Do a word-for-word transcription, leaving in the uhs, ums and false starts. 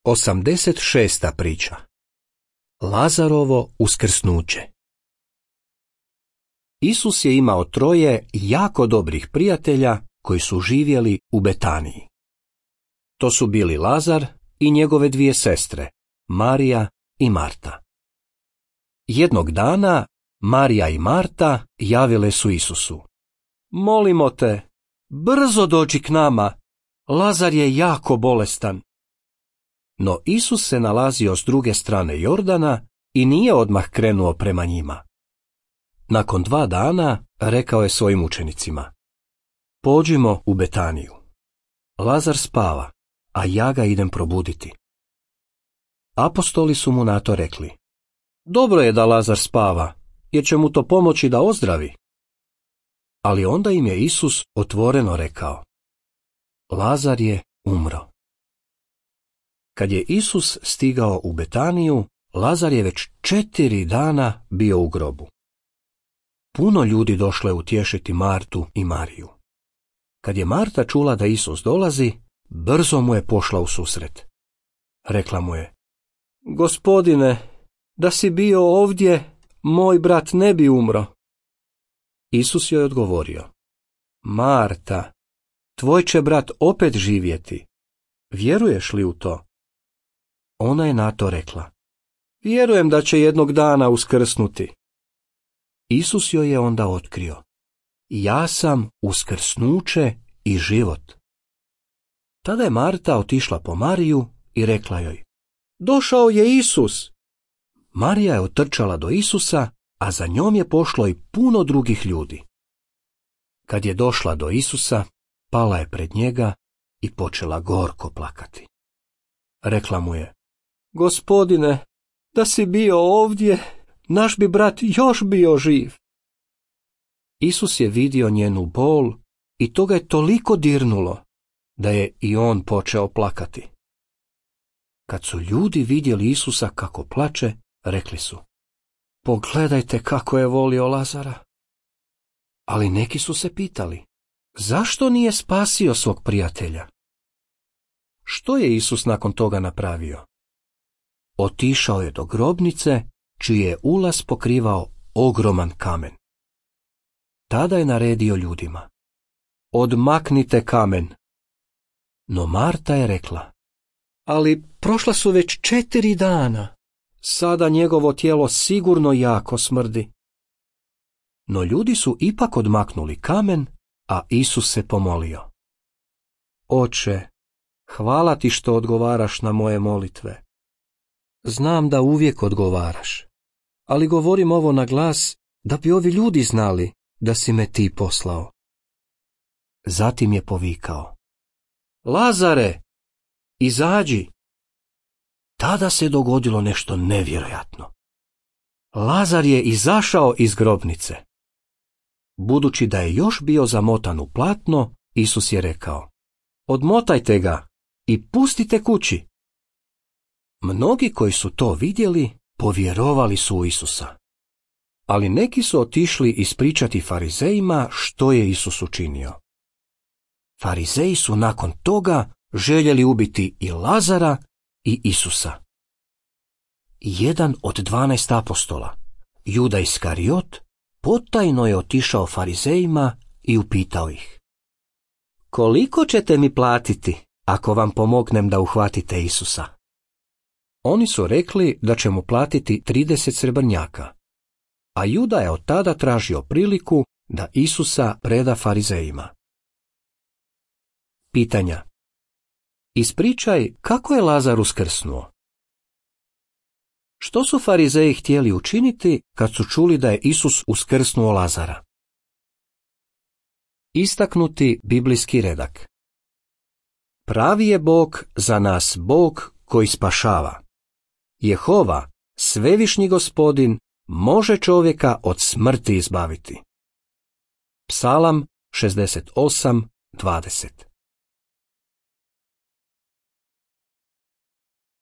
osamdeset šesta priča. Lazarovo uskrsnuće. Isus je imao troje jako dobrih prijatelja koji su živjeli u Betaniji. To su bili Lazar i njegove dvije sestre, Marija i Marta. Jednog dana Marija i Marta javile su Isusu: "Molimo te, brzo dođi k nama, Lazar je jako bolestan." No Isus se nalazio s druge strane Jordana i nije odmah krenuo prema njima. Nakon dva dana rekao je svojim učenicima: "Pođimo u Betaniju. Lazar spava, a ja ga idem probuditi." Apostoli su mu na to rekli: "Dobro je da Lazar spava, jer će mu to pomoći da ozdravi." Ali onda im je Isus otvoreno rekao: "Lazar je umro." Kad je Isus stigao u Betaniju, Lazar je već četiri dana bio u grobu. Puno ljudi došlo je utješiti Martu i Mariju. Kad je Marta čula da Isus dolazi, brzo mu je pošla u susret. Rekla mu je: "Gospodine, da si bio ovdje, moj brat ne bi umro." Isus joj odgovorio: "Marta, tvoj će brat opet živjeti. Vjeruješ li u to?" Ona je na to rekla: "Vjerujem da će jednog dana uskrsnuti." Isus joj je onda otkrio: "Ja sam uskrsnuće i život." Tada je Marta otišla po Mariju i rekla joj: "Došao je Isus." Marija je otrčala do Isusa, a za njom je pošlo i puno drugih ljudi. Kad je došla do Isusa, pala je pred njega i počela gorko plakati. Rekla mu je: "Gospodine, da si bio ovdje, naš bi brat još bio živ." Isus je vidio njenu bol i to ga je toliko dirnulo da je i on počeo plakati. Kad su ljudi vidjeli Isusa kako plače, rekli su: "Pogledajte kako je volio Lazara." Ali neki su se pitali: zašto nije spasio svog prijatelja? Što je Isus nakon toga napravio? Otišao je do grobnice, čiji je ulaz pokrivao ogroman kamen. Tada je naredio ljudima: "Odmaknite kamen." No Marta je rekla: "Ali prošla su već četiri dana. Sada njegovo tijelo sigurno jako smrdi." No ljudi su ipak odmaknuli kamen, a Isus se pomolio: "Oče, hvala ti što odgovaraš na moje molitve. Znam da uvijek odgovaraš, ali govorim ovo na glas da bi ovi ljudi znali da si me ti poslao." Zatim je povikao: "Lazare, izađi!" Tada se dogodilo nešto nevjerojatno. Lazar je izašao iz grobnice. Budući da je još bio zamotan u platno, Isus je rekao: "Odmotajte ga i pustite kući." Mnogi koji su to vidjeli, povjerovali su u Isusa. Ali neki su otišli ispričati farizejima što je Isus učinio. Farizeji su nakon toga željeli ubiti i Lazara i Isusa. Jedan od dvanaest apostola, Juda Iskariot, potajno je otišao farizejima i upitao ih: "Koliko ćete mi platiti ako vam pomognem da uhvatite Isusa?" Oni su rekli da će mu platiti trideset srebrnjaka, a Juda je od tada tražio priliku da Isusa preda farizejima. Pitanja. Ispričaj kako je Lazar uskrsnuo. Što su farizeji htjeli učiniti kad su čuli da je Isus uskrsnuo Lazara? Istaknuti biblijski redak. Pravi je Bog za nas Bog koji spašava. Jehova, svevišnji Gospodin, može čovjeka od smrti izbaviti. Psalam šezdeset osam dvadeset.